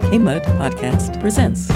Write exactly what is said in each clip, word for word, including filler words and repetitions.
K-Mud Podcast presents.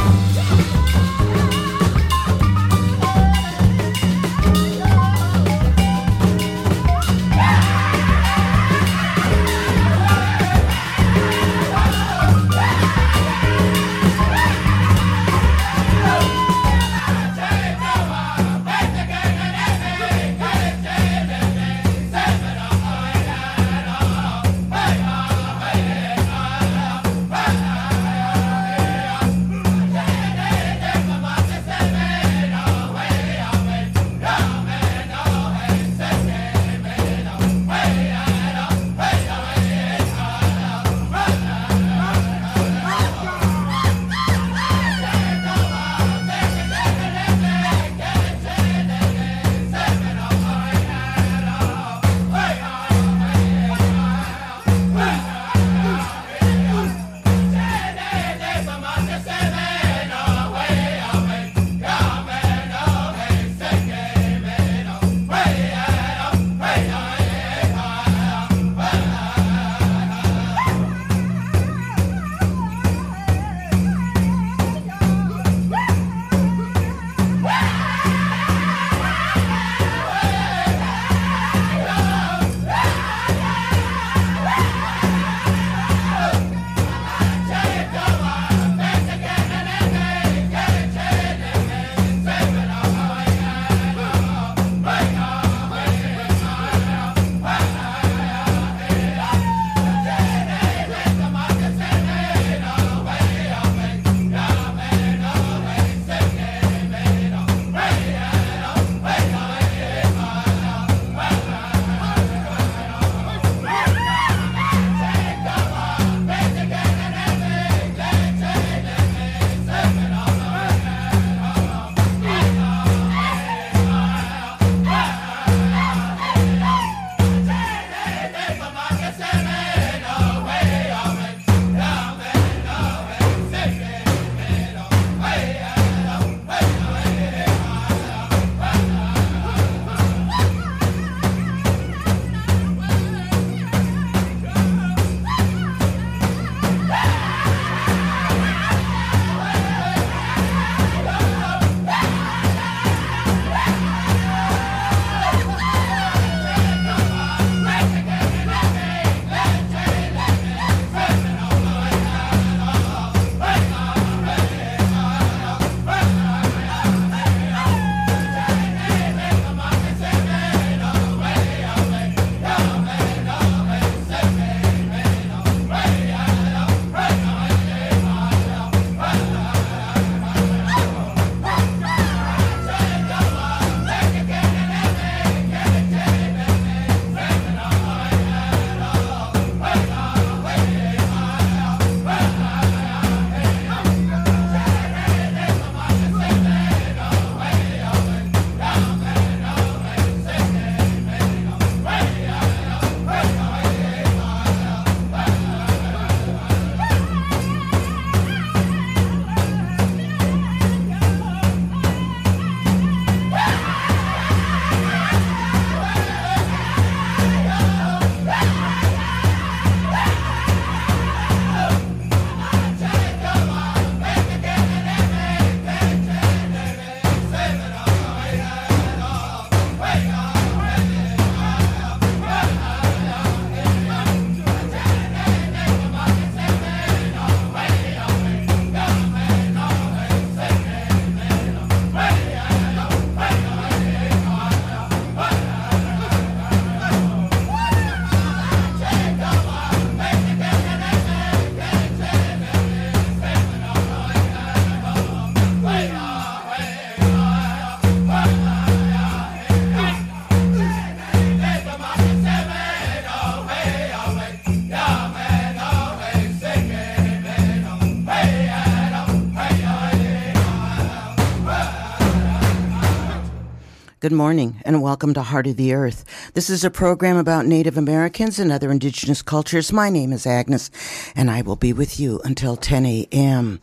Good morning and welcome to Heart of the Earth. This is a program about Native Americans and other indigenous cultures. My name is Agnes and I will be with you until ten a.m.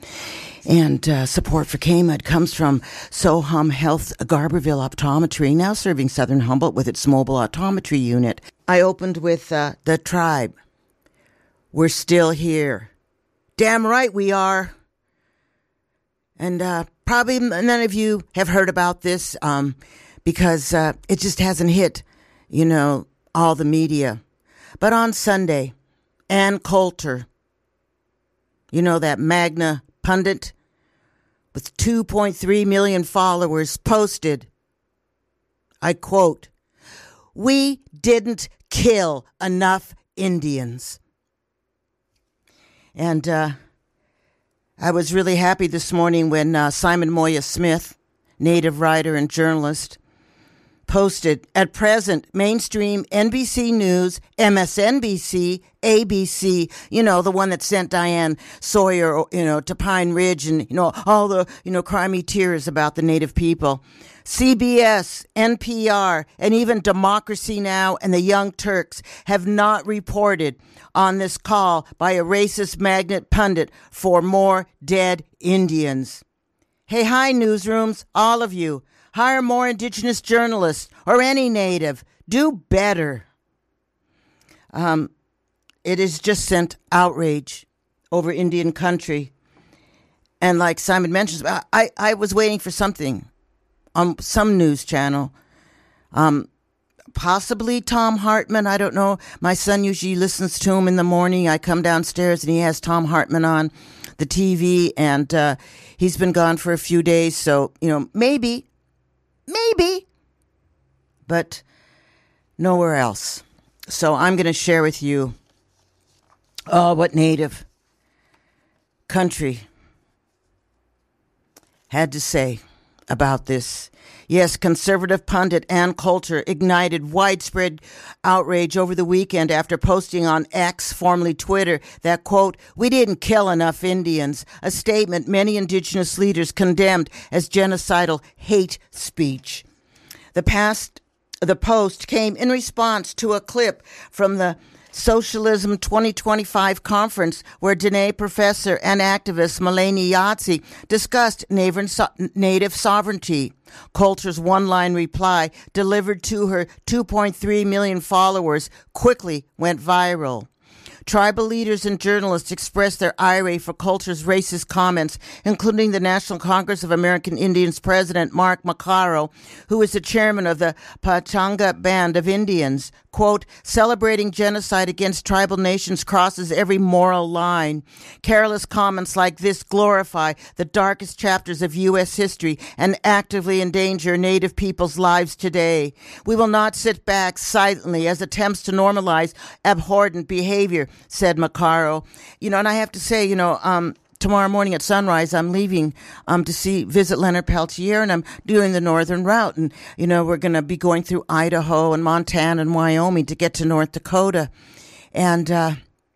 And uh, support for K-Mud comes from Sohum Health Garberville Optometry, now serving Southern Humboldt with its mobile optometry unit. I opened with uh, The Tribe. We're still here. Damn right we are. And uh, probably none of you have heard about this um, because uh, it just hasn't hit, you know, all the media. But on Sunday, Ann Coulter, you know, that Magna pundit with two point three million followers, posted, I quote, "We didn't kill enough Indians." And uh, I was really happy this morning when uh, Simon Moya Smith, Native writer and journalist, posted, "At present, mainstream N B C News, M S N B C, A B C, you know, the one that sent Diane Sawyer, you know, to Pine Ridge and, you know, all the, you know, crimey tears about the Native people, C B S, N P R, and even Democracy Now! And the Young Turks have not reported on this call by a racist magnet pundit for more dead Indians. Hey, hi, newsrooms, all of you. Hire more Indigenous journalists or any Native. Do better." Um, it has just sent outrage over Indian country. And like Simon mentions, I, I was waiting for something on some news channel. Um, possibly Tom Hartman. I don't know. My son usually listens to him in the morning. I come downstairs and he has Tom Hartman on the T V. And uh, he's been gone for a few days. So, you know, maybe... Maybe, but nowhere else. So I'm going to share with you oh, what Native country had to say about this. Yes, conservative pundit Ann Coulter ignited widespread outrage over the weekend after posting on X, formerly Twitter, that, quote, "We didn't kill enough Indians," a statement many Indigenous leaders condemned as genocidal hate speech. The past, the post came in response to a clip from the Socialism twenty twenty-five conference where Dene professor and activist Maleni Yahtzee discussed Native sovereignty. Coulter's one-line reply, delivered to her two point three million followers, quickly went viral. Tribal leaders and journalists expressed their ire for Coulter's racist comments, including the National Congress of American Indians president Mark Macaro, who is the chairman of the Pachanga Band of Indians. Quote, "Celebrating genocide against tribal nations crosses every moral line. Careless comments like this glorify the darkest chapters of U S history and actively endanger Native people's lives today. We will not sit back silently as attempts to normalize abhorrent behavior," said Macaro. You know, and I have to say, you know, um, tomorrow morning at sunrise, I'm leaving um, to see, visit Leonard Peltier, and I'm doing the northern route. And, you know, we're going to be going through Idaho and Montana and Wyoming to get to North Dakota. And uh,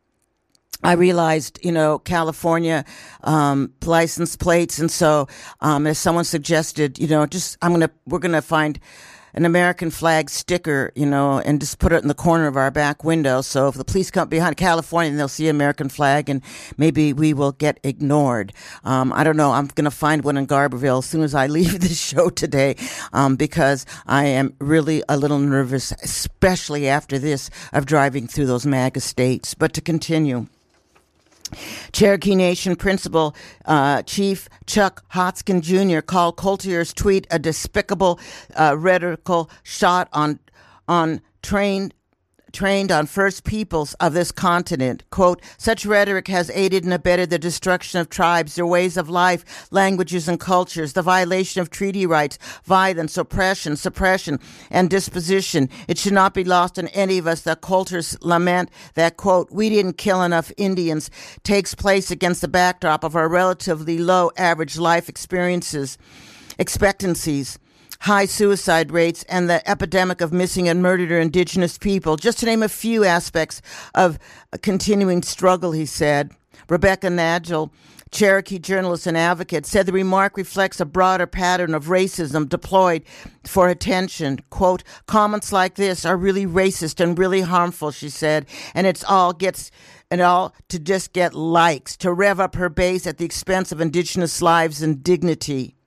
I realized, you know, California um, license plates. And so um, as someone suggested, you know, just I'm going to, we're going to find an American flag sticker, you know, and just put it in the corner of our back window. So if the police come behind California, they'll see American flag and maybe we will get ignored. Um, I don't know. I'm going to find one in Garberville as soon as I leave the show today, um, because I am really a little nervous, especially after this, of driving through those MAGA states. But to continue. Cherokee Nation Principal uh, Chief Chuck Hotskin Junior called Coulter's tweet a despicable uh, rhetorical shot on on trained trained on First Peoples of this continent. Quote, "Such rhetoric has aided and abetted the destruction of tribes, their ways of life, languages, and cultures, the violation of treaty rights, violence, oppression, suppression, and disposition. It should not be lost on any of us that Coulter's lament that, quote, 'we didn't kill enough Indians' takes place against the backdrop of our relatively low average life experiences, expectancies, high suicide rates, and the epidemic of missing and murdered Indigenous people, just to name a few aspects of a continuing struggle," he said. Rebecca Nagel, Cherokee journalist and advocate, said the remark reflects a broader pattern of racism deployed for attention. Quote, "Comments like this are really racist and really harmful," she said, and it's all gets and all to just get likes, to rev up her base at the expense of Indigenous lives and dignity.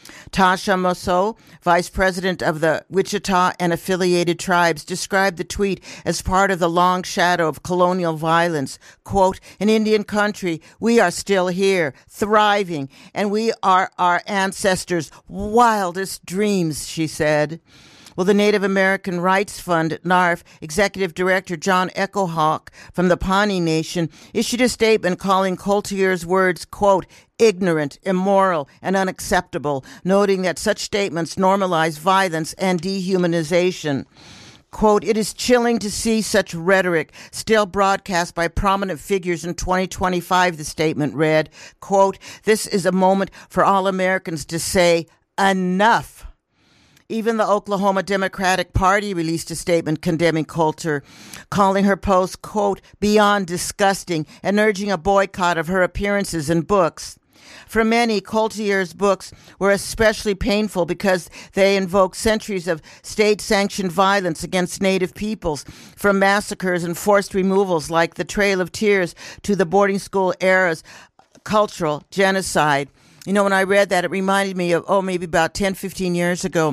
Tasha Mosso, vice president of the Wichita and affiliated tribes, described the tweet as part of the long shadow of colonial violence. Quote, in Indian country, we are still here, thriving, and we are our ancestors' wildest dreams, she said. Well, the Native American Rights Fund, N A R F, Executive Director John Echohawk from the Pawnee Nation issued a statement calling Coulter's words, quote, ignorant, immoral, and unacceptable, noting that such statements normalize violence and dehumanization. Quote, it is chilling to see such rhetoric still broadcast by prominent figures in twenty twenty-five, the statement read. Quote, this is a moment for all Americans to say enough. Even the Oklahoma Democratic Party released a statement condemning Coulter, calling her post, quote, beyond disgusting, and urging a boycott of her appearances in books. For many, Coulter's books were especially painful because they invoke centuries of state-sanctioned violence against Native peoples, from massacres and forced removals like the Trail of Tears to the boarding school era's cultural genocide. You know, when I read that, it reminded me of, oh, maybe about ten, fifteen years ago.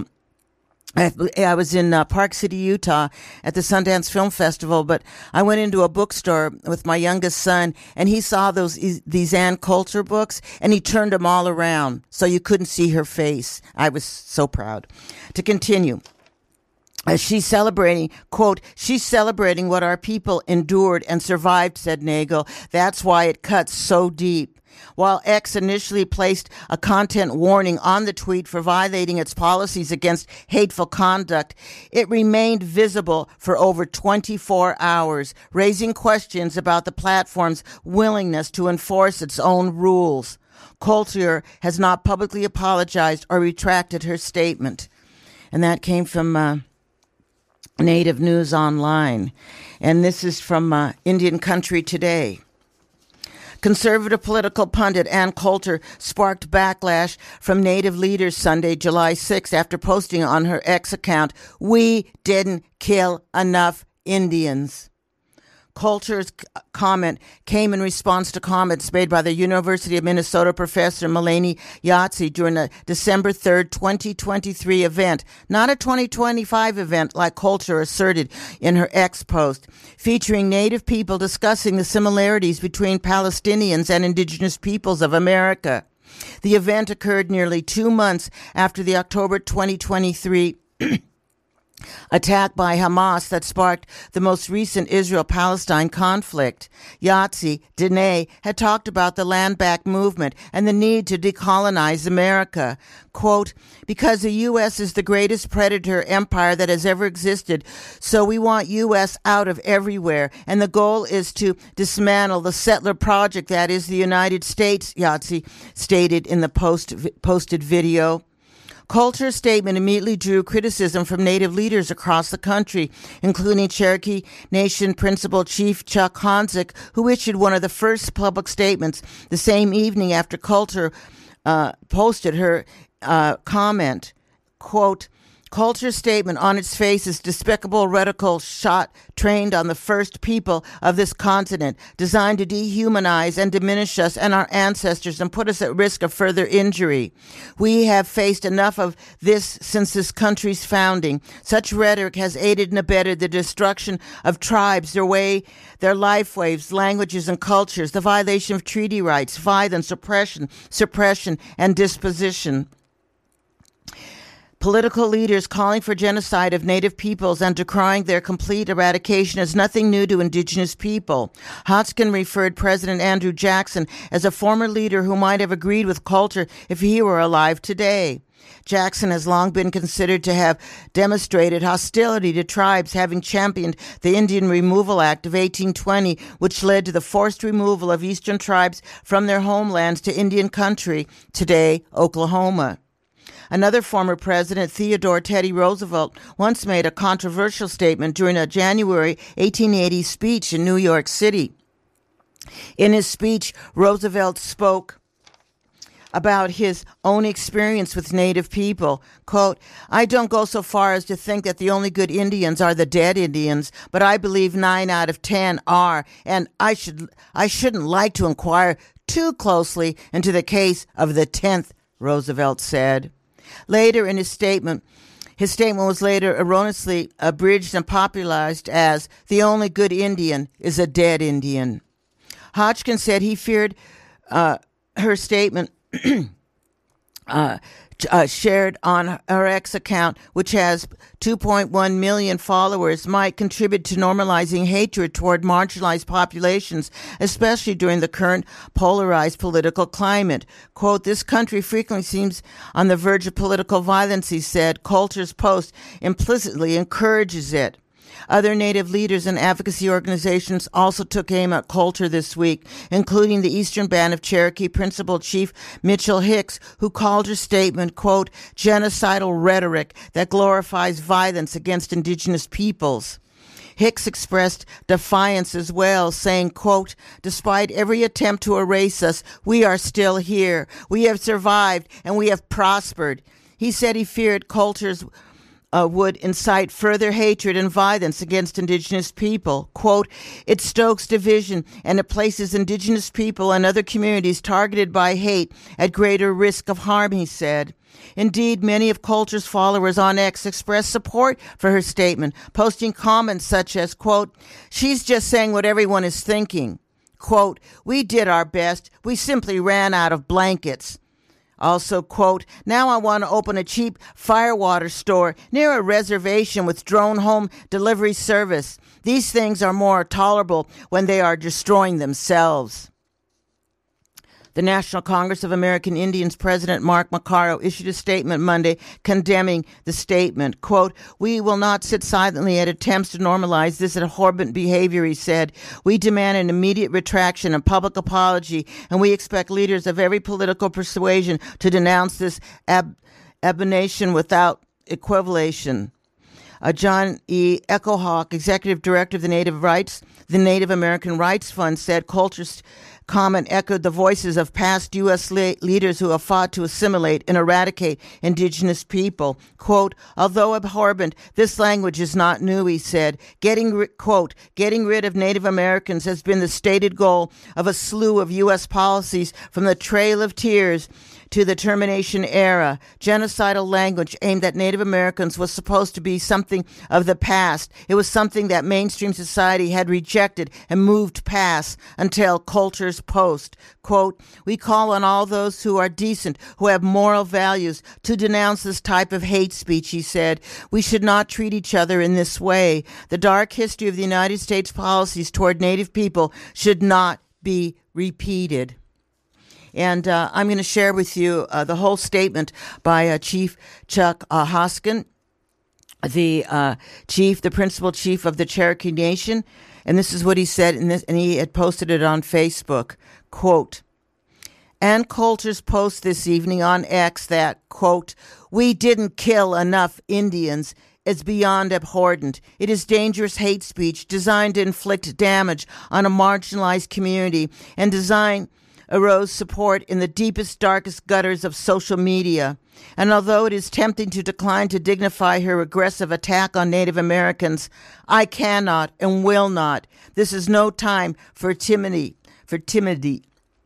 I was in uh, Park City, Utah at the Sundance Film Festival, but I went into a bookstore with my youngest son, and he saw those these Ann Coulter books, and he turned them all around so you couldn't see her face. I was so proud. To continue. As she's celebrating, quote, she's celebrating what our people endured and survived, said Nagel. That's why it cuts so deep. While X initially placed a content warning on the tweet for violating its policies against hateful conduct, it remained visible for over twenty-four hours, raising questions about the platform's willingness to enforce its own rules. Coulter has not publicly apologized or retracted her statement. And that came from uh, Native News Online. And this is from uh, Indian Country Today. Conservative political pundit Ann Coulter sparked backlash from Native leaders Sunday, July sixth, after posting on her X account, "We didn't kill enough Indians." Coulter's comment came in response to comments made by the University of Minnesota professor Melanie Yahtzee during a December third, twenty twenty-three event, not a twenty twenty-five event like Coulter asserted in her X post, featuring Native people discussing the similarities between Palestinians and indigenous peoples of America. The event occurred nearly two months after the October twenty twenty-three attack by Hamas that sparked the most recent Israel-Palestine conflict. Yahtzee, Dene, had talked about the land back movement and the need to decolonize America. Quote, because the U S is the greatest predator empire that has ever existed, so we want U S out of everywhere, and the goal is to dismantle the settler project that is the United States, Yahtzee stated in the post posted video. Coulter's statement immediately drew criticism from Native leaders across the country, including Cherokee Nation Principal Chief Chuck Honzik, who issued one of the first public statements the same evening after Coulter uh, posted her uh, comment. Quote, Coulter's statement on its face is despicable radical shot trained on the first people of this continent, designed to dehumanize and diminish us and our ancestors and put us at risk of further injury. We have faced enough of this since this country's founding. Such rhetoric has aided and abetted the destruction of tribes, their way, their life waves, languages, and cultures, the violation of treaty rights, violence, oppression, suppression, and disposition. Political leaders calling for genocide of Native peoples and decrying their complete eradication is nothing new to Indigenous people. Hodgkin referred President Andrew Jackson as a former leader who might have agreed with Coulter if he were alive today. Jackson has long been considered to have demonstrated hostility to tribes, having championed the Indian Removal Act of eighteen twenty, which led to the forced removal of eastern tribes from their homelands to Indian country, today Oklahoma. Another former president, Theodore Teddy Roosevelt, once made a controversial statement during a January eighteen eighty speech in New York City. In his speech, Roosevelt spoke about his own experience with Native people. Quote, I don't go so far as to think that the only good Indians are the dead Indians, but I believe nine out of ten are, and I should I shouldn't like to inquire too closely into the case of the tenth, Roosevelt said. Later in his statement, his statement was later erroneously abridged and popularized as, "The only good Indian is a dead Indian." Hodgkin said he feared uh, her statement uh, uh, shared on her X account, which has two point one million followers, might contribute to normalizing hatred toward marginalized populations, especially during the current polarized political climate. Quote, "This country frequently seems on the verge of political violence," he said. Coulter's post implicitly encourages it. Other Native leaders and advocacy organizations also took aim at Coulter this week, including the Eastern Band of Cherokee Principal Chief Mitchell Hicks, who called her statement, quote, "genocidal rhetoric that glorifies violence against indigenous peoples." Hicks expressed defiance as well, saying, quote, "Despite every attempt to erase us, we are still here. We have survived and we have prospered." He said he feared Coulter's Uh, would incite further hatred and violence against indigenous people. Quote, "It stokes division and it places indigenous people and other communities targeted by hate at greater risk of harm," he said. Indeed, many of Coulter's followers on X expressed support for her statement, posting comments such as, quote, "She's just saying what everyone is thinking." Quote, "We did our best. We simply ran out of blankets." Also, quote, "Now I want to open a cheap firewater store near a reservation with drone home delivery service. These things are more tolerable when they are destroying themselves." The National Congress of American Indians President Mark Macaro issued a statement Monday condemning the statement. Quote, "We will not sit silently at attempts to normalize this abhorrent behavior," he said. "We demand an immediate retraction and public apology, and we expect leaders of every political persuasion to denounce this ab- abomination without equivocation." Uh, John E. Echohawk, executive director of the Native Rights, the Native American Rights Fund, said Coulter's comment echoed the voices of past U S le- leaders who have fought to assimilate and eradicate indigenous people. Quote, "Although abhorrent, this language is not new," he said. Getting, ri- quote, "Getting rid of Native Americans has been the stated goal of a slew of U S policies from the Trail of Tears to the termination era. Genocidal language aimed at Native Americans was supposed to be something of the past. It was something that mainstream society had rejected and moved past until Coulter's post. Quote, "We call on all those who are decent, who have moral values, to denounce this type of hate speech," he said. "We should not treat each other in this way. The dark history of the United States policies toward Native people should not be repeated." And uh, I'm going to share with you uh, the whole statement by uh, Chief Chuck uh, Hoskin, the uh, chief, the principal chief of the Cherokee Nation. And this is what he said, in this, and he had posted it on Facebook. Quote, Ann Coulter's post this evening on X that, quote, "We didn't kill enough Indians," is beyond abhorrent. It is dangerous hate speech designed to inflict damage on a marginalized community and designed arose support in the deepest, darkest gutters of social media. And although it is tempting to decline to dignify her aggressive attack on Native Americans, I cannot and will not. This is no time for timidity, for timidity.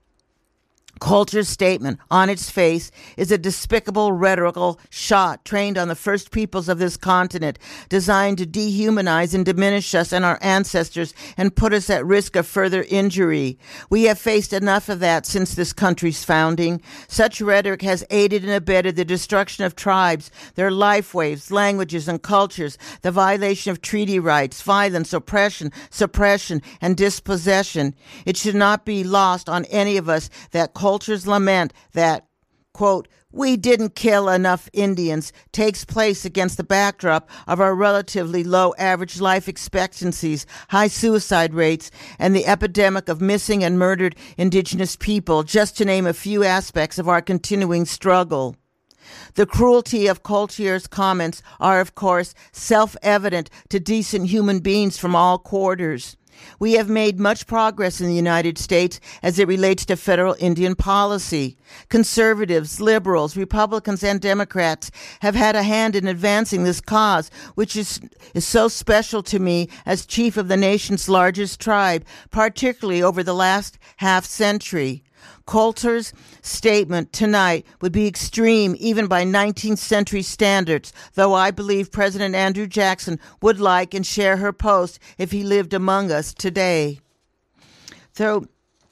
Coulter's statement, on its face, is a despicable rhetorical shot trained on the first peoples of this continent, designed to dehumanize and diminish us and our ancestors and put us at risk of further injury. We have faced enough of that since this country's founding. Such rhetoric has aided and abetted the destruction of tribes, their life waves, languages, and cultures, the violation of treaty rights, violence, oppression, suppression, and dispossession. It should not be lost on any of us that Coulter's lament that, quote, "We didn't kill enough Indians," takes place against the backdrop of our relatively low average life expectancies, high suicide rates, and the epidemic of missing and murdered indigenous people, just to name a few aspects of our continuing struggle. The cruelty of Coulter's comments are, of course, self-evident to decent human beings from all quarters. We have made much progress in the United States as it relates to federal Indian policy. Conservatives, liberals, Republicans, and Democrats have had a hand in advancing this cause, which is, is so special to me as chief of the nation's largest tribe, particularly over the last half century. Coulter's statement tonight would be extreme even by nineteenth century standards, though I believe President Andrew Jackson would like and share her post if he lived among us today. So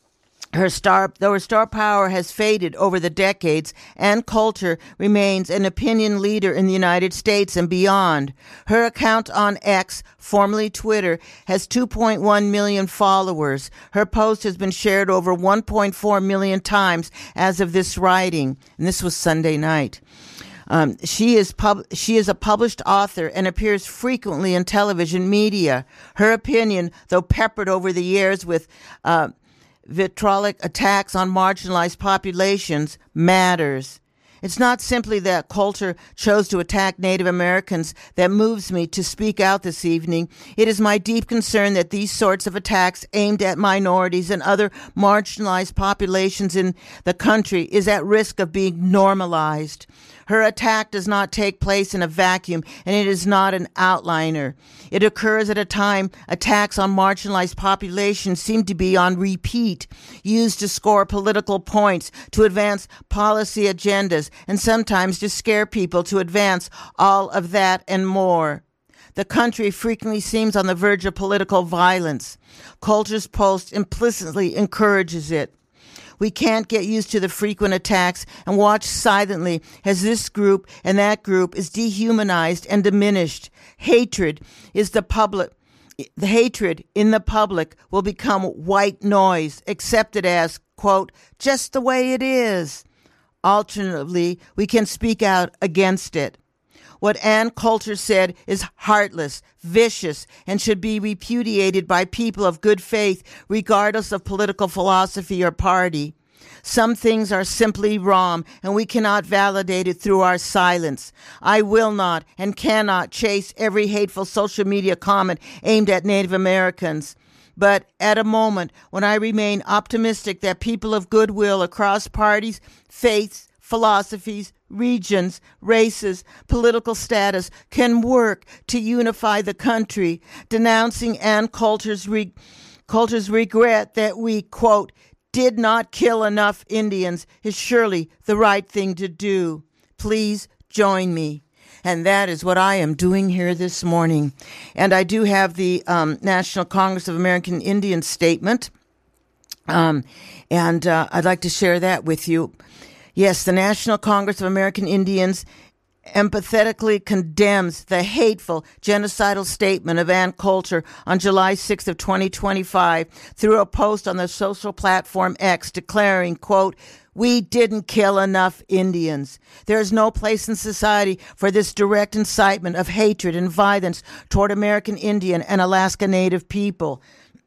Her star, though her star power has faded over the decades, Ann Coulter remains an opinion leader in the United States and beyond. Her account on X, formerly Twitter, has two point one million followers. Her post has been shared over one point four million times as of this writing, and this was Sunday night. Um, she is pub- she is a published author and appears frequently in television media. Her opinion, though peppered over the years with uh, vitriolic attacks on marginalized populations, matters. It's not simply that Coulter chose to attack Native Americans that moves me to speak out this evening. It is my deep concern that these sorts of attacks aimed at minorities and other marginalized populations in the country is at risk of being normalized. Her attack does not take place in a vacuum, and it is not an outliner. It occurs at a time attacks on marginalized populations seem to be on repeat, used to score political points, to advance policy agendas, and sometimes to scare people to advance all of that and more. The country frequently seems on the verge of political violence. Coulter's post implicitly encourages it. We can't get used to the frequent attacks and watch silently as this group and that group is dehumanized and diminished. Hatred is the public. The hatred in the public will become white noise, accepted as, quote, just the way it is. Alternatively, we can speak out against it. What Ann Coulter said is heartless, vicious, and should be repudiated by people of good faith, regardless of political philosophy or party. Some things are simply wrong, and we cannot validate it through our silence. I will not and cannot chase every hateful social media comment aimed at Native Americans. But at a moment when I remain optimistic that people of goodwill across parties, faiths, philosophies, regions, races, political status can work to unify the country, denouncing Ann Coulter's, re- Coulter's regret that we, quote, did not kill enough Indians is surely the right thing to do. Please join me. And that is what I am doing here this morning. And I do have the um, National Congress of American Indians statement, um, and uh, I'd like to share that with you. Yes, the National Congress of American Indians empathetically condemns the hateful genocidal statement of Ann Coulter on July sixth of twenty twenty-five through a post on the social platform X declaring, quote, we didn't kill enough Indians. There is no place in society for this direct incitement of hatred and violence toward American Indian and Alaska Native people.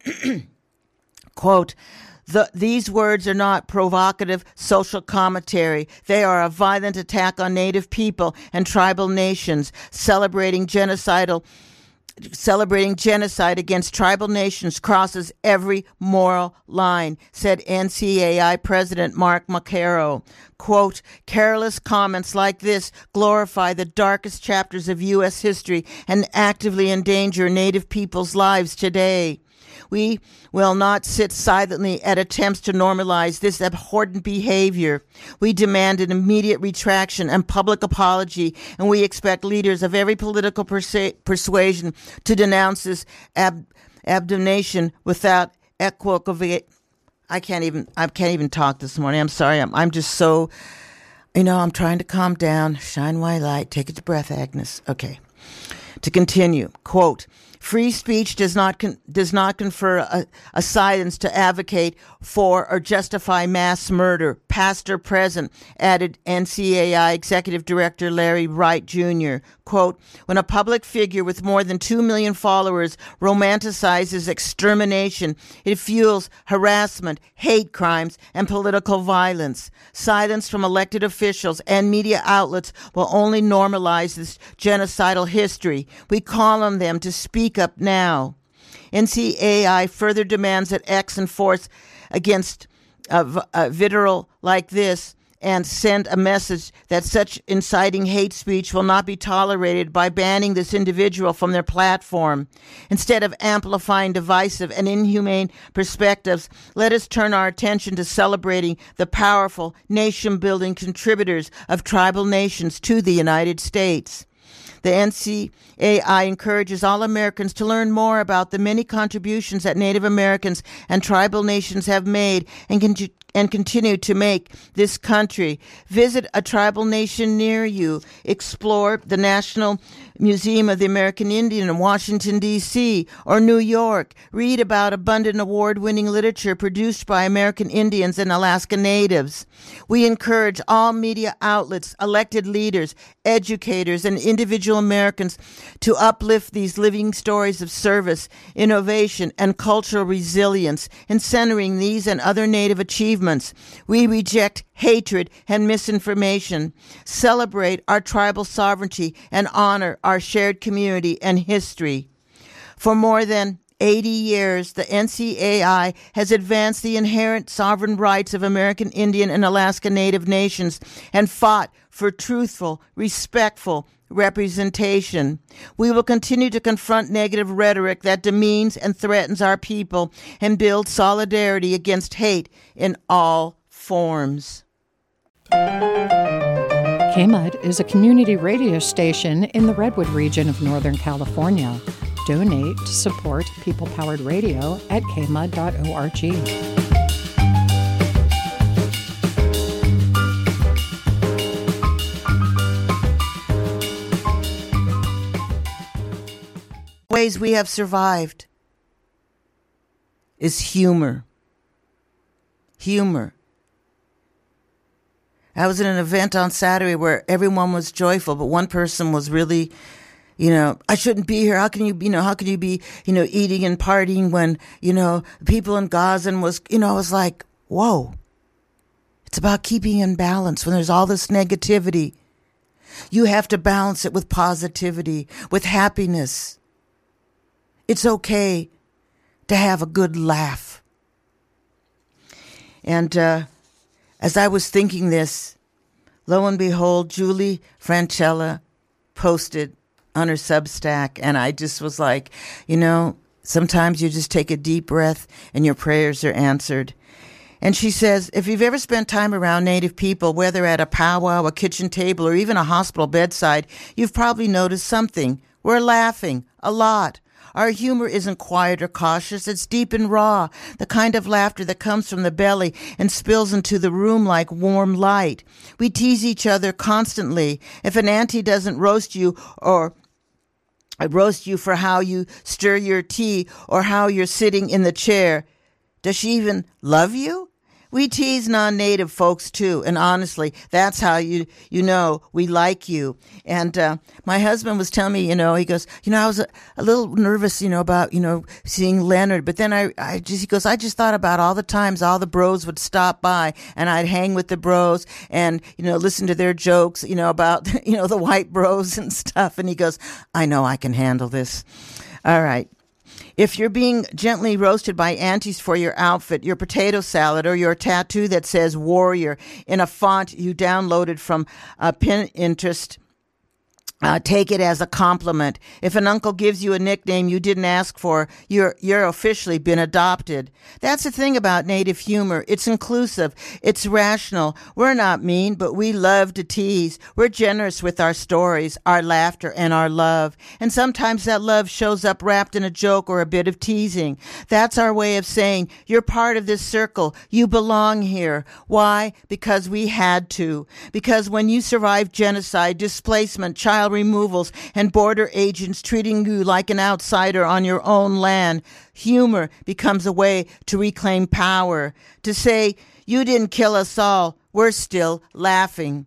Quote, The, these words are not provocative social commentary. They are a violent attack on Native people and tribal nations, celebrating genocidal, celebrating genocide against tribal nations crosses every moral line, said N C A I President Mark Macaro. Quote, careless comments like this glorify the darkest chapters of U S history and actively endanger Native people's lives today. We will not sit silently at attempts to normalize this abhorrent behavior. We demand an immediate retraction and public apology, and we expect leaders of every political persu- persuasion to denounce this ab- abomination without equivocation. I can't even. I can't even talk this morning. I'm sorry. I'm. I'm just so. You know. I'm trying to calm down. Shine white light. Take a deep breath, Agnes. Okay. To continue, quote. Free speech does not con- does not confer a, a silence to advocate for or justify mass murder, past or present, added N C A I Executive Director Larry Wright Junior Quote, when a public figure with more than two million followers romanticizes extermination, it fuels harassment, hate crimes, and political violence. Silence from elected officials and media outlets will only normalize this genocidal history. We call on them to speak up now. N C A I further demands that X enforce against uh, v- uh, vitriol like this and send a message that such inciting hate speech will not be tolerated by banning this individual from their platform. Instead of amplifying divisive and inhumane perspectives, let us turn our attention to celebrating the powerful nation-building contributors of tribal nations to the United States. The N C A I encourages all Americans to learn more about the many contributions that Native Americans and tribal nations have made and can and continue to make this country. Visit a tribal nation near you. Explore the National Museum of the American Indian in Washington, D C or New York. Read about abundant award-winning literature produced by American Indians and Alaska Natives. We encourage all media outlets, elected leaders, educators, and individual Americans to uplift these living stories of service, innovation, and cultural resilience in centering these and other Native achievements. We reject hatred and misinformation, celebrate our tribal sovereignty, and honor our shared community and history. For more than eighty years, the N C A I has advanced the inherent sovereign rights of American Indian and Alaska Native nations and fought for truthful, respectful representation. We will continue to confront negative rhetoric that demeans and threatens our people and build solidarity against hate in all forms. K M U D is a community radio station in the Redwood region of Northern California. Donate to support people-powered radio at k m u d dot org. Ways we have survived is humor. Humor. I was in an event on Saturday where everyone was joyful, but one person was really, you know, I shouldn't be here. How can you, you know, how can you be, you know, eating and partying when, you know, people in Gaza was, you know, I was like, whoa. It's about keeping in balance when there's all this negativity. You have to balance it with positivity, with happiness. It's okay to have a good laugh. And uh, as I was thinking this, lo and behold, Julie Franchella posted on her Substack, and I just was like, you know, sometimes you just take a deep breath and your prayers are answered. And she says, if you've ever spent time around Native people, whether at a powwow, a kitchen table, or even a hospital bedside, you've probably noticed something. We're laughing a lot. Our humor isn't quiet or cautious. It's deep and raw, the kind of laughter that comes from the belly and spills into the room like warm light. We tease each other constantly. If an auntie doesn't roast you or roast you for how you stir your tea or how you're sitting in the chair, does she even love you? We tease non-native folks too, and honestly, that's how you you know we like you. And uh, my husband was telling me, you know, he goes, you know, I was a, a little nervous, you know, about you know seeing Leonard, but then I, I just he goes, I just thought about all the times all the bros would stop by, and I'd hang with the bros and you know listen to their jokes, you know, about you know the white bros and stuff. And he goes, I know I can handle this. All right. If you're being gently roasted by aunties for your outfit, your potato salad, or your tattoo that says warrior in a font you downloaded from uh, Pinterest, Uh, take it as a compliment. If an uncle gives you a nickname you didn't ask for, you're you're officially been adopted. That's the thing about Native humor. It's inclusive. It's rational. We're not mean, but we love to tease. We're generous with our stories, our laughter, and our love. And sometimes that love shows up wrapped in a joke or a bit of teasing. That's our way of saying, you're part of this circle. You belong here. Why? Because we had to. Because when you survive genocide, displacement, child removals, and border agents treating you like an outsider on your own land, humor becomes a way to reclaim power, to say, you didn't kill us all, we're still laughing.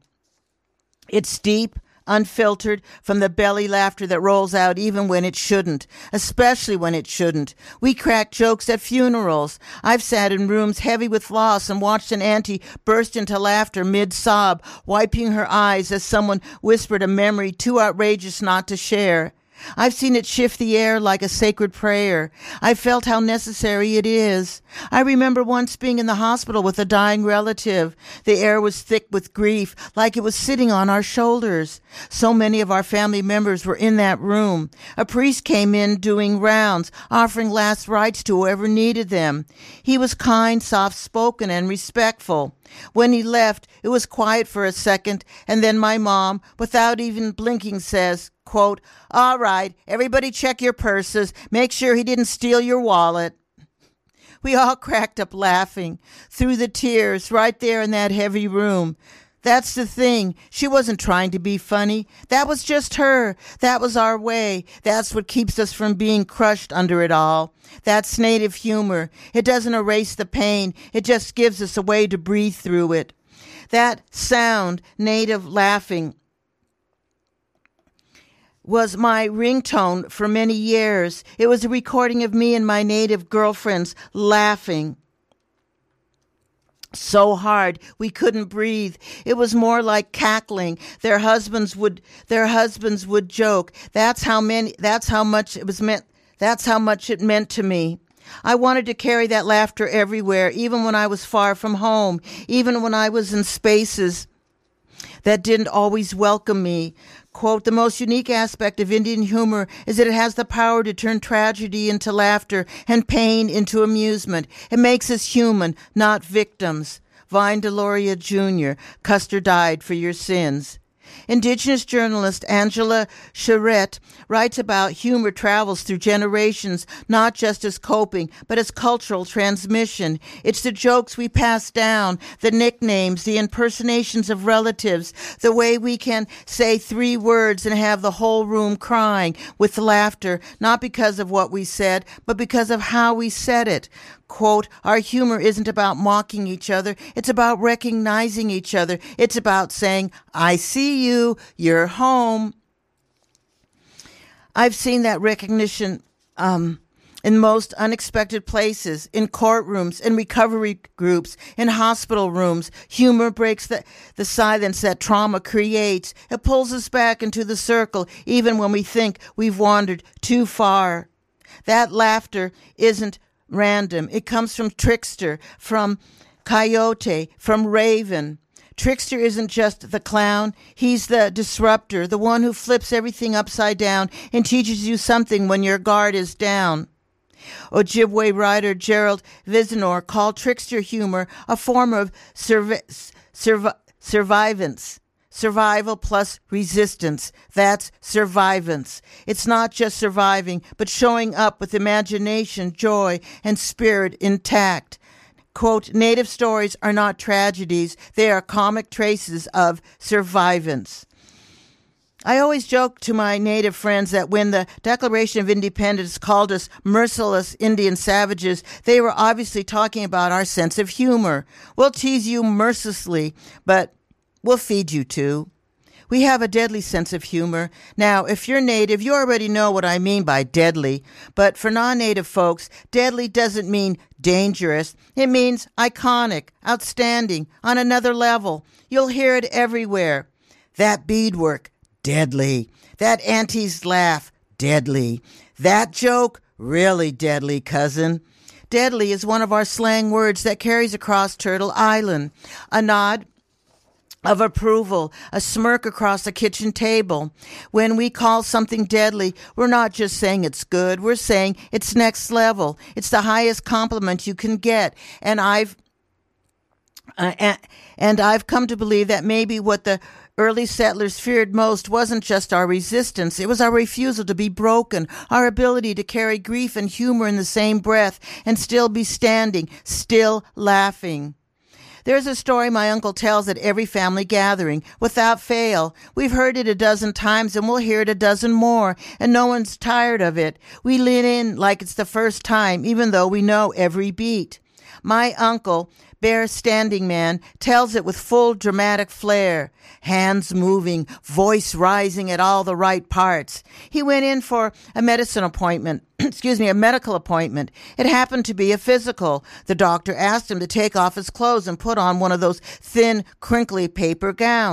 It's deep, unfiltered, from the belly laughter that rolls out even when it shouldn't, especially when it shouldn't. We crack jokes at funerals. I've sat in rooms heavy with loss and watched an auntie burst into laughter mid-sob, wiping her eyes as someone whispered a memory too outrageous not to share. I've seen it shift the air like a sacred prayer. I've felt how necessary it is. I remember once being in the hospital with a dying relative. The air was thick with grief, like it was sitting on our shoulders. So many of our family members were in that room. A priest came in doing rounds, offering last rites to whoever needed them. He was kind, soft-spoken, and respectful. When he left, it was quiet for a second, and then my mom, without even blinking, says, quote, "All right, everybody check your purses. Make sure he didn't steal your wallet." We all cracked up laughing through the tears right there in that heavy room. That's the thing. She wasn't trying to be funny. That was just her. That was our way. That's what keeps us from being crushed under it all. That's Native humor. It doesn't erase the pain. It just gives us a way to breathe through it. That sound, Native laughing, was my ringtone for many years. It was a recording of me and my Native girlfriends laughing so hard we couldn't breathe. It was more like cackling. Their husbands would their husbands would joke. That's how many that's how much it was meant that's how much it meant to me. I wanted to carry that laughter everywhere, even when I was far from home, even when I was in spaces that didn't always welcome me. Quote, "The most unique aspect of Indian humor is that it has the power to turn tragedy into laughter and pain into amusement. It makes us human, not victims." Vine Deloria Junior, Custer died for your sins. Indigenous journalist Angela Charette writes about humor travels through generations, not just as coping, but as cultural transmission. It's the jokes we pass down, the nicknames, the impersonations of relatives, the way we can say three words and have the whole room crying with laughter, not because of what we said, but because of how we said it. Quote, "Our humor isn't about mocking each other. It's about recognizing each other. It's about saying, I see you, you're home." I've seen that recognition um, in most unexpected places, in courtrooms, in recovery groups, in hospital rooms. Humor breaks the, the silence that trauma creates. It pulls us back into the circle, even when we think we've wandered too far. That laughter isn't random. It comes from Trickster, from Coyote, from Raven. Trickster isn't just the clown. He's the disruptor, the one who flips everything upside down and teaches you something when your guard is down. Ojibwe writer Gerald Vizenor called trickster humor a form of survi- survi- survivance. Survival plus resistance. That's survivance. It's not just surviving, but showing up with imagination, joy, and spirit intact. Quote, "Native stories are not tragedies. They are comic traces of survivance." I always joke to my Native friends that when the Declaration of Independence called us merciless Indian savages, they were obviously talking about our sense of humor. We'll tease you mercilessly, but we'll feed you too. We have a deadly sense of humor. Now, if you're Native, you already know what I mean by deadly. But for non-Native folks, deadly doesn't mean dangerous. It means iconic, outstanding, on another level. You'll hear it everywhere. That beadwork, deadly. That auntie's laugh, deadly. That joke, really deadly, cousin. Deadly is one of our slang words that carries across Turtle Island. A nod of approval, a smirk across the kitchen table. When we call something deadly, we're not just saying it's good, we're saying it's next level. It's the highest compliment you can get. And I've uh, and, and I've come to believe that maybe what the early settlers feared most wasn't just our resistance, it was our refusal to be broken, our ability to carry grief and humor in the same breath and still be standing, still laughing. There's a story my uncle tells at every family gathering, without fail. We've heard it a dozen times and we'll hear it a dozen more, and no one's tired of it. We lean in like it's the first time, even though we know every beat. My uncle, Bear Standing Man, tells it with full dramatic flair, hands moving, voice rising at all the right parts. He went in for a medicine appointment, excuse me, a medical appointment. It happened to be a physical. The doctor asked him to take off his clothes and put on one of those thin, crinkly paper gowns.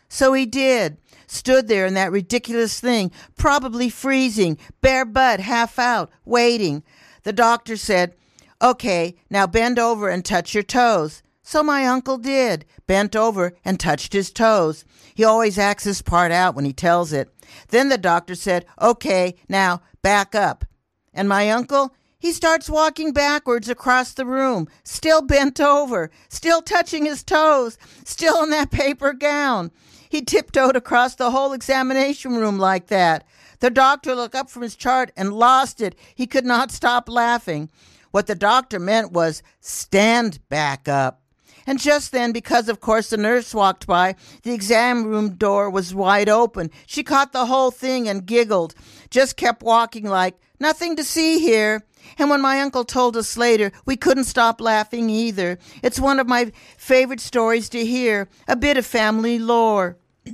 So he did. Stood there in that ridiculous thing, probably freezing, bare butt, half out, waiting. The doctor said, "Okay, now bend over and touch your toes." So my uncle did, bent over and touched his toes. He always acts his part out when he tells it. Then the doctor said, "Okay, now back up." And my uncle, he starts walking backwards across the room, still bent over, still touching his toes, still in that paper gown. He tiptoed across the whole examination room like that. The doctor looked up from his chart and lost it. He could not stop laughing. What the doctor meant was, "Stand back up." And just then, because of course the nurse walked by, the exam room door was wide open. She caught the whole thing and giggled, just kept walking like, "Nothing to see here." And when my uncle told us later, we couldn't stop laughing either. It's one of my favorite stories to hear, a bit of family lore.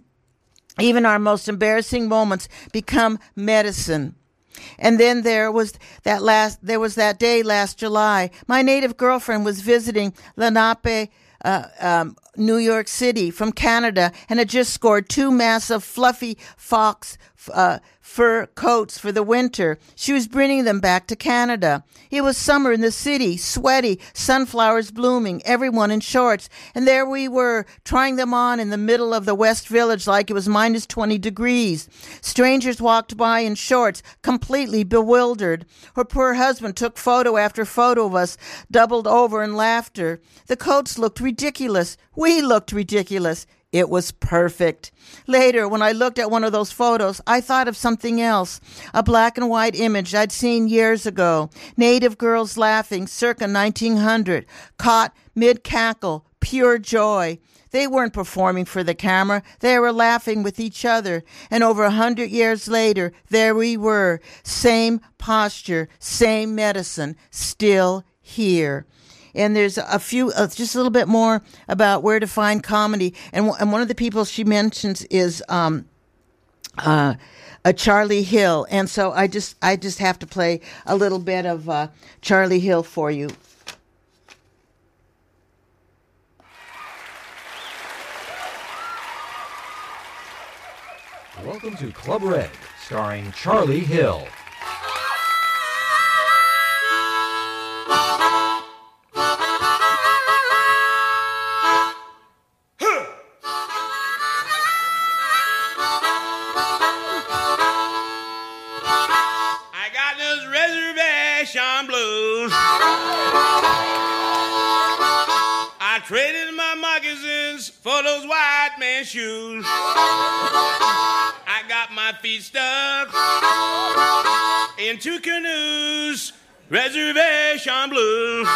Even our most embarrassing moments become medicine. And then there was that last there was that day last July. My native girlfriend was visiting Lenape, uh, um, New York City from Canada, and had just scored two massive fluffy fox uh, fur coats for the winter. She was bringing them back to Canada. It was summer in the city, sweaty, sunflowers blooming, everyone in shorts. And there we were, trying them on in the middle of the West Village like it was minus twenty degrees. Strangers walked by in shorts, completely bewildered. Her poor husband took photo after photo of us, doubled over in laughter. The coats looked ridiculous. We looked ridiculous. It was perfect. Later, when I looked at one of those photos, I thought of something else. A black and white image I'd seen years ago. Native girls laughing, circa nineteen hundred. Caught mid-cackle, pure joy. They weren't performing for the camera. They were laughing with each other. And over a hundred years later, there we were. Same posture, same medicine, still here. And there's a few, uh, just a little bit more about where to find comedy. And, w- and one of the people she mentions is um, uh, a Charlie Hill. And so I just, I just have to play a little bit of uh, Charlie Hill for you. Welcome to Club Red, starring Charlie Hill. Traded my moccasins for those white man shoes. I got my feet stuck in two canoes, reservation blues.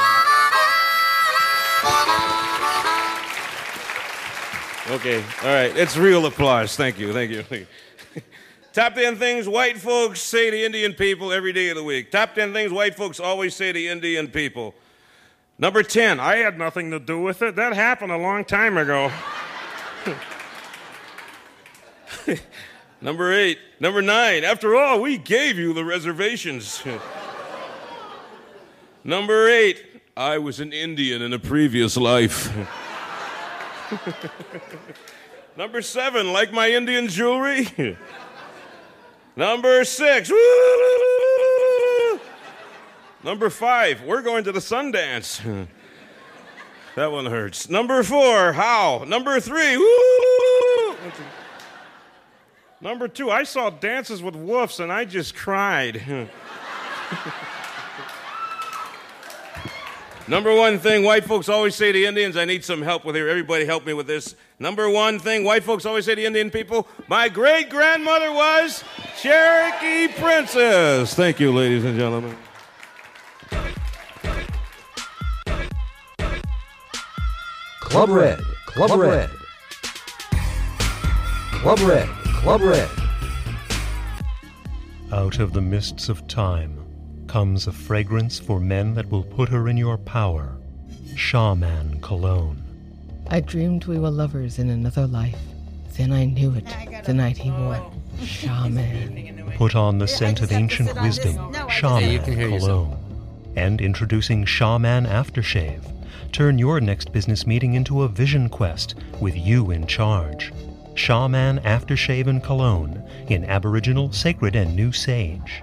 Okay, all right, it's real applause. Thank you, thank you. Top ten things white folks say to Indian people every day of the week. Top ten things white folks always say to Indian people. Number ten, I had nothing to do with it. That happened a long time ago. Number eight, number nine, after all, we gave you the reservations. Number eight, I was an Indian in a previous life. Number seven, like my Indian jewelry. Number six, woo! Number five, we're going to the Sundance. That one hurts. Number four, how? Number three, woo! Number two, I saw Dances with Wolves and I just cried. Number one thing white folks always say to Indians, I need some help with here. Everybody help me with this. Number one thing white folks always say to Indian people, my great-grandmother was Cherokee Princess. Thank you, ladies and gentlemen. Club Red, Club Red. Club Red, Club Red. Out of the mists of time comes a fragrance for men that will put her in your power. Shaman Cologne. I dreamed we were lovers in another life. Then I knew it the night he wore Shaman. Put on the scent of ancient wisdom, Shaman Cologne. And introducing Shaman Aftershave. Turn your next business meeting into a vision quest with you in charge. Shaman Aftershave and Cologne in Aboriginal, Sacred, and New Sage.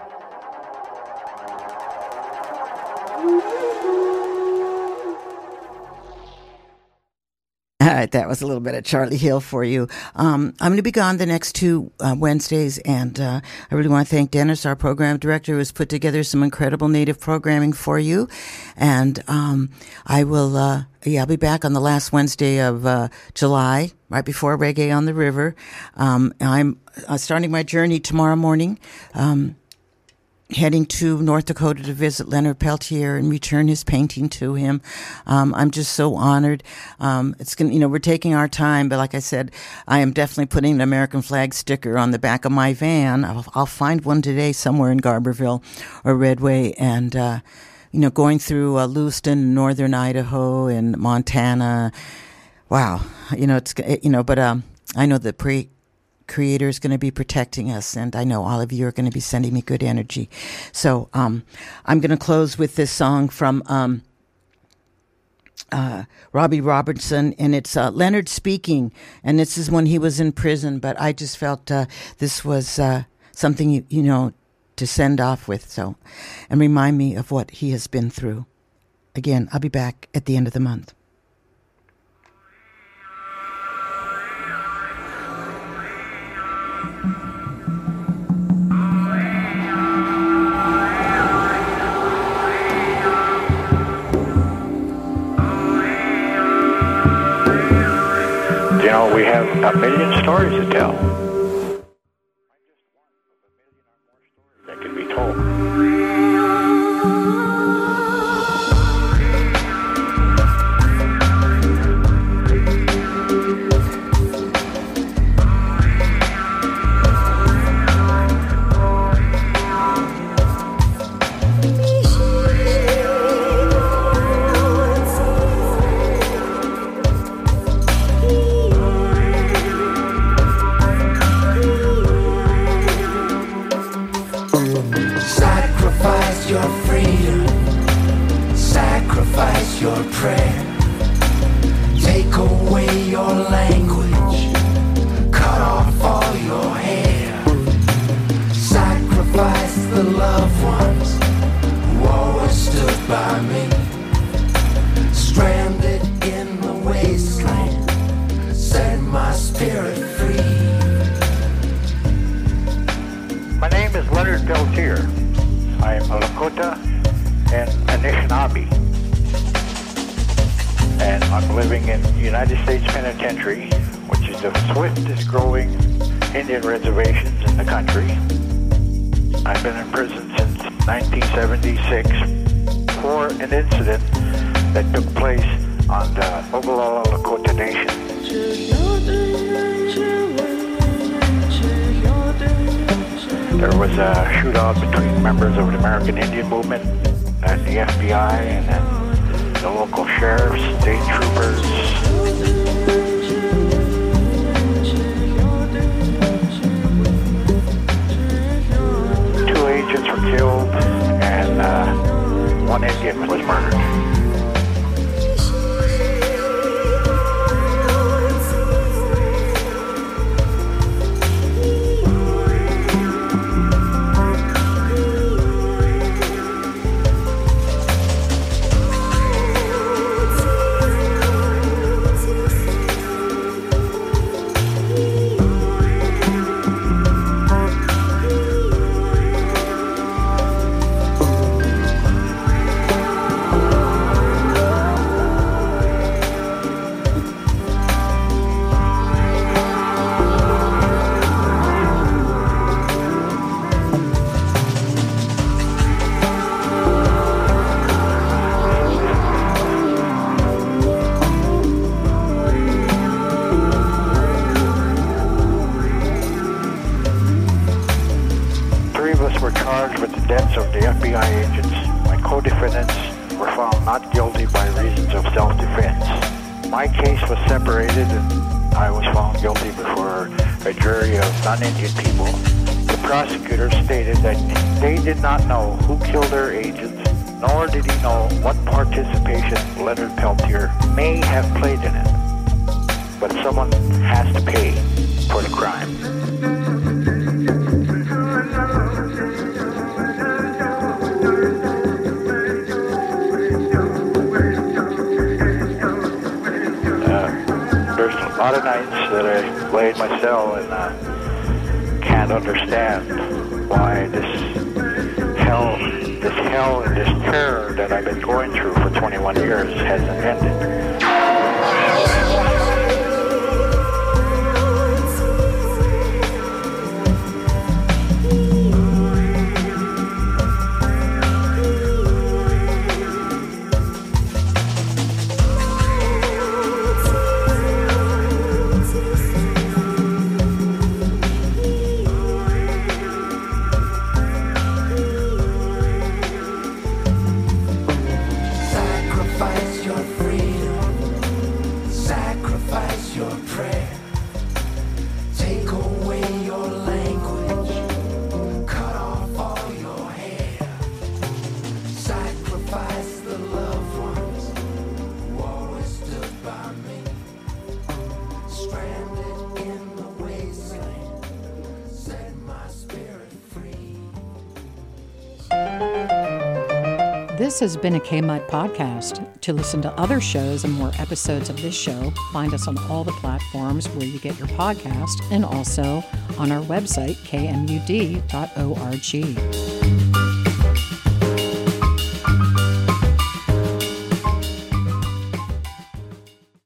All right, that was a little bit of Charlie Hill for you. Um, I'm going to be gone the next two uh, Wednesdays, and uh, I really want to thank Dennis, our program director, who has put together some incredible Native programming for you. And um, I will, uh, yeah, I'll be back on the last Wednesday of uh, July, right before Reggae on the River. Um, I'm uh, starting my journey tomorrow morning. Um, heading to North Dakota to visit Leonard Peltier and return his painting to him. Um, I'm just so honored. Um, it's gonna, you know, we're taking our time, but like I said, I am definitely putting an American flag sticker on the back of my van. I'll, I'll find one today somewhere in Garberville or Redway, and uh, you know, going through uh, Lewiston, northern Idaho, and Montana. Wow, you know, it's you know, but um, I know the pre. Creator is going to be protecting us, and I know all of you are going to be sending me good energy. So um, I'm going to close with this song from um, uh, Robbie Robertson, and it's uh, Leonard speaking, and this is when he was in prison, but I just felt uh, this was uh, something, you, you know, to send off with, so, and remind me of what he has been through. Again, I'll be back at the end of the month. You know, we have a million stories to tell. That can be told. Your prayer, take away your language, cut off all your hair, sacrifice the loved ones who always stood by me, stranded in the wasteland, set my spirit free. My name is Leonard Peltier. I am a Lakota and Anishinaabe. And I'm living in United States Penitentiary, which is the swiftest growing Indian reservations in the country. I've been in prison since nineteen seventy-six for an incident that took place on the Oglala Lakota Nation. There was a shootout between members of the American Indian Movement and the F B I, and then the local sheriffs, state troopers. Two agents were killed, and uh, one Indian was murdered. Non-Indian people. The prosecutor stated that they did not know who killed their agents, nor did he know what participation Leonard Peltier may have played in it. but someone has to pay for the crime. A lot of nights that I lay in my cell and uh, can't understand why this hell, this hell and this terror that I've been going through for twenty-one years hasn't ended. This has been a K-Mud podcast. To listen to other shows and more episodes of this show, find us on all the platforms where you get your podcast and also on our website, k m u d dot org.